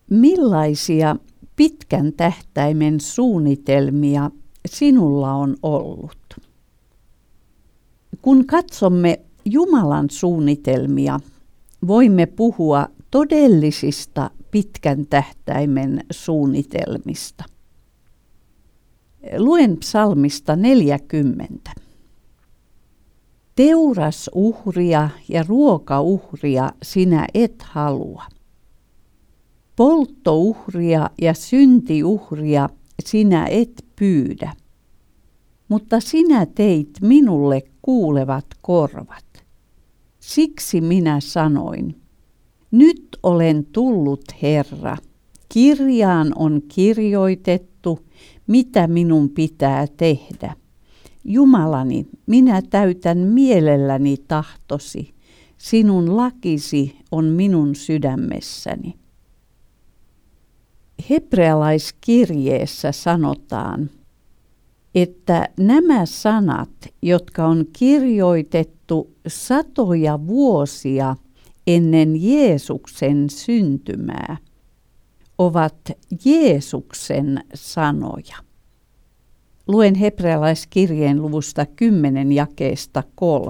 Millaisia pitkän tähtäimen suunnitelmia sinulla on ollut? Kun katsomme Jumalan suunnitelmia, voimme puhua todellisista pitkän tähtäimen suunnitelmista. Luen psalmista 40. Teurasuhria ja ruokauhria sinä et halua. Polttouhria ja syntiuhria sinä et pyydä. Mutta sinä teit minulle kuulevat korvat. Siksi minä sanoin, nyt olen tullut, Herra. Kirjaan on kirjoitettu, mitä minun pitää tehdä. Jumalani, minä täytän mielelläni tahtosi. Sinun lakisi on minun sydämessäni. Hebrealaiskirjeessä sanotaan, että nämä sanat, jotka on kirjoitettu satoja vuosia ennen Jeesuksen syntymää, ovat Jeesuksen sanoja. Luen Hebrealaiskirjeen luvusta 10 jakeesta 3.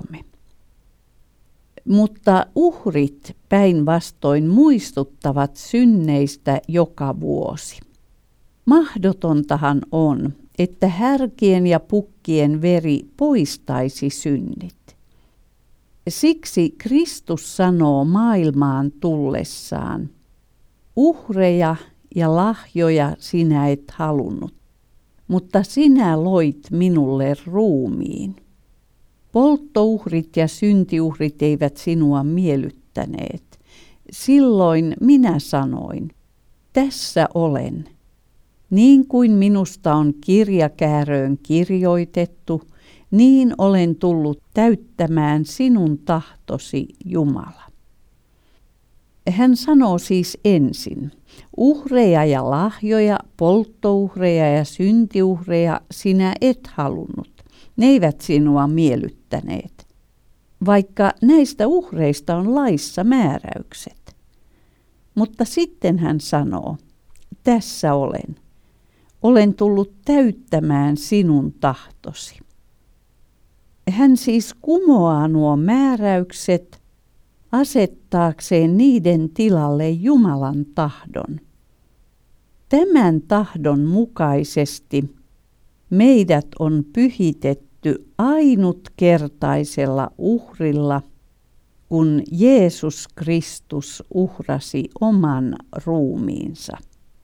Mutta uhrit päinvastoin muistuttavat synneistä joka vuosi. Mahdotontahan on, että härkien ja pukkien veri poistaisi synnit. Siksi Kristus sanoo maailmaan tullessaan, uhreja ja lahjoja sinä et halunnut, mutta sinä loit minulle ruumiin. Polttouhrit ja syntiuhrit eivät sinua miellyttäneet. Silloin minä sanoin, tässä olen. Niin kuin minusta on kirjakääröön kirjoitettu, niin olen tullut täyttämään sinun tahtosi, Jumala. Hän sanoo siis ensin, uhreja ja lahjoja, polttouhreja ja syntiuhreja sinä et halunnut. Ne eivät sinua miellyttäneet, vaikka näistä uhreista on laissa määräykset. Mutta sitten hän sanoo, tässä olen. Olen tullut täyttämään sinun tahtosi. Hän siis kumoaa nuo määräykset asettaakseen niiden tilalle Jumalan tahdon. Tämän tahdon mukaisesti meidät on pyhitetty ainutkertaisella uhrilla, kun Jeesus Kristus uhrasi oman ruumiinsa.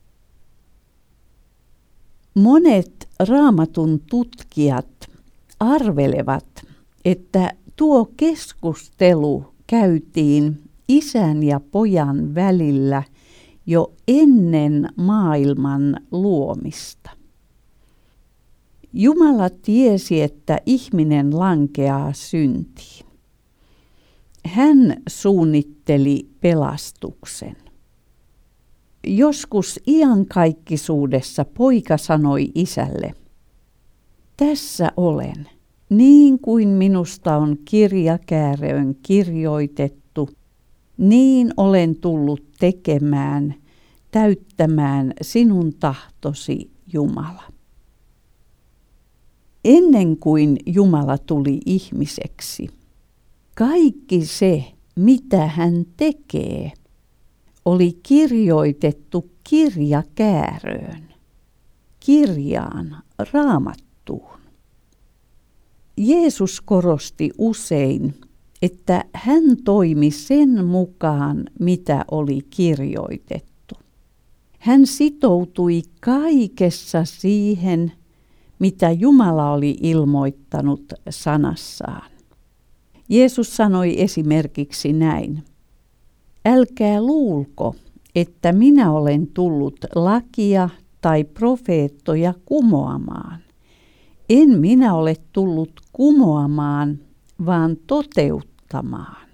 Monet Raamatun tutkijat arvelevat, että tuo keskustelu käytiin isän ja pojan välillä jo ennen maailman luomista. Jumala tiesi, että ihminen lankeaa syntiin. Hän suunnitteli pelastuksen. Joskus iankaikkisuudessa poika sanoi isälle, tässä olen, niin kuin minusta on kirjakääröön kirjoitettu, niin olen tullut tekemään, täyttämään sinun tahtosi, Jumala. Ennen kuin Jumala tuli ihmiseksi, kaikki se, mitä hän tekee, oli kirjoitettu kirjakääröön, kirjaan, Raamattuun. Jeesus korosti usein, että hän toimi sen mukaan, mitä oli kirjoitettu. Hän sitoutui kaikessa siihen, mitä Jumala oli ilmoittanut sanassaan. Jeesus sanoi esimerkiksi näin, älkää luulko, että minä olen tullut lakia tai profeettoja kumoamaan. En minä ole tullut kumoamaan, vaan toteuttamaan.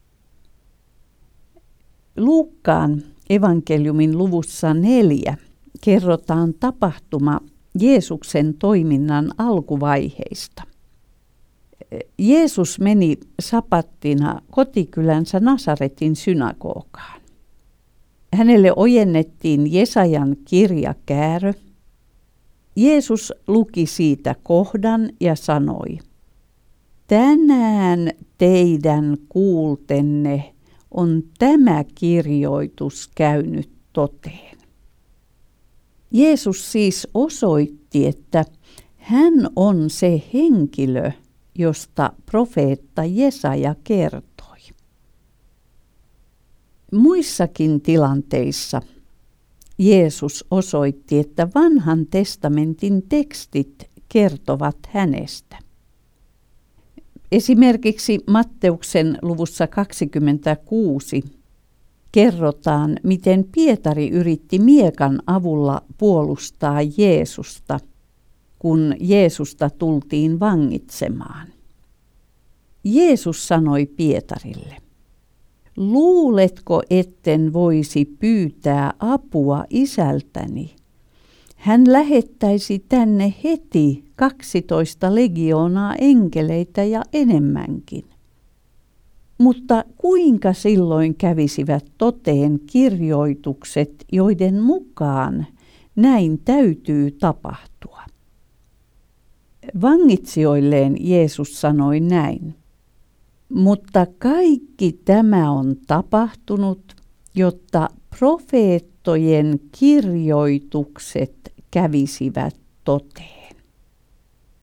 Luukkaan evankeliumin luvussa 4 kerrotaan tapahtuma Jeesuksen toiminnan alkuvaiheista. Jeesus meni sapattina kotikylänsä Nasaretin synagogaan. Hänelle ojennettiin Jesajan kirjakäärö. Jeesus luki siitä kohdan ja sanoi: tänään teidän kuultenne on tämä kirjoitus käynyt toteen. Jeesus siis osoitti, että hän on se henkilö, josta profeetta Jesaja kertoi. Muissakin tilanteissa Jeesus osoitti, että vanhan testamentin tekstit kertovat hänestä. Esimerkiksi Matteuksen luvussa 26 kerrotaan, miten Pietari yritti miekan avulla puolustaa Jeesusta, kun Jeesusta tultiin vangitsemaan. Jeesus sanoi Pietarille: luuletko, etten voisi pyytää apua isältäni? Hän lähettäisi tänne heti 12 legioonaa enkeleitä ja enemmänkin. Mutta kuinka silloin kävisivät toteen kirjoitukset, joiden mukaan näin täytyy tapahtua? Vangitsijoilleen Jeesus sanoi näin: mutta kaikki tämä on tapahtunut, jotta profeettojen kirjoitukset kävisivät toteen.